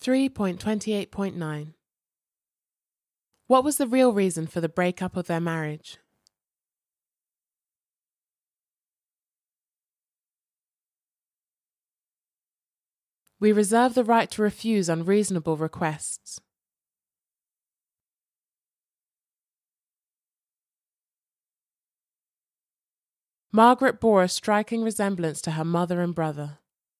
3.28.9 What was the real reason for the breakup of their marriage? We reserve the right to refuse unreasonable requests. Margaret bore a striking resemblance to her mother and brother.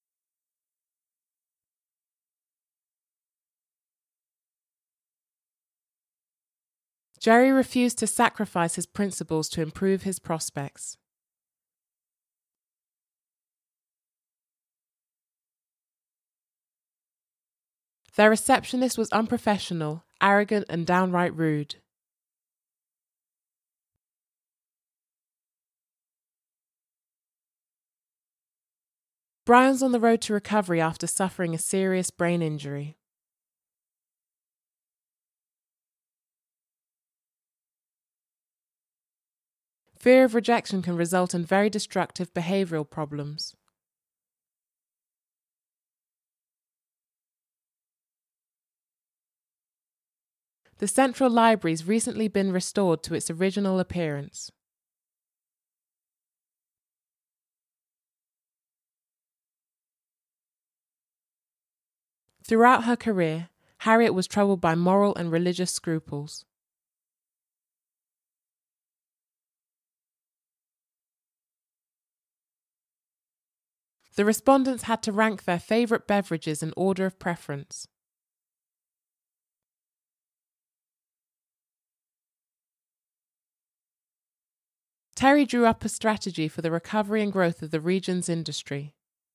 Jerry refused to sacrifice his principles to improve his prospects. Their receptionist was unprofessional, arrogant, and downright rude. Brian's on the road to recovery after suffering a serious brain injury. Fear of rejection can result in very destructive behavioral problems. The Central Library's recently been restored to its original appearance. Throughout her career, Harriet was troubled by moral and religious scruples. The respondents had to rank their favourite beverages in order of preference. Terry drew up a strategy for the recovery and growth of the region's industry.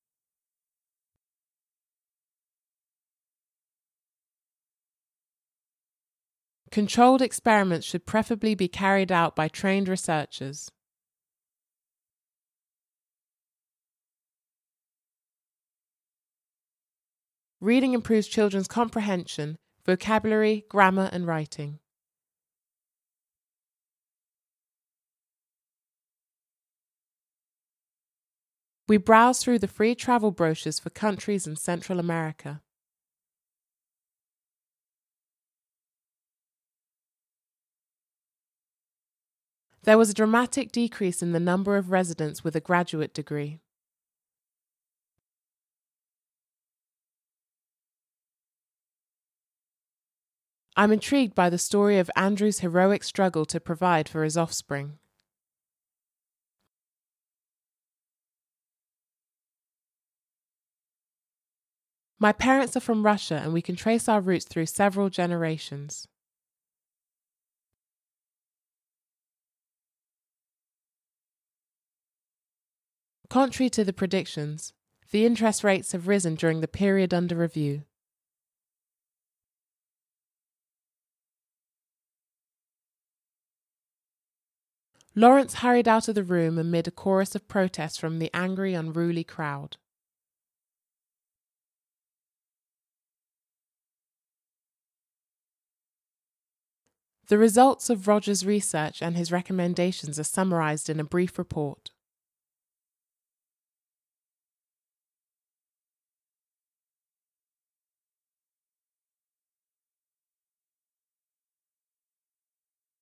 Controlled experiments should preferably be carried out by trained researchers. Reading improves children's comprehension, vocabulary, grammar, and writing. We browsed through the free travel brochures for countries in Central America. There was a dramatic decrease in the number of residents with a graduate degree. I'm intrigued by the story of Andrew's heroic struggle to provide for his offspring. My parents are from Russia, and we can trace our roots through several generations. Contrary to the predictions, the interest rates have risen during the period under review. Lawrence hurried out of the room amid a chorus of protests from the angry, unruly crowd. The results of Roger's research and his recommendations are summarized in a brief report.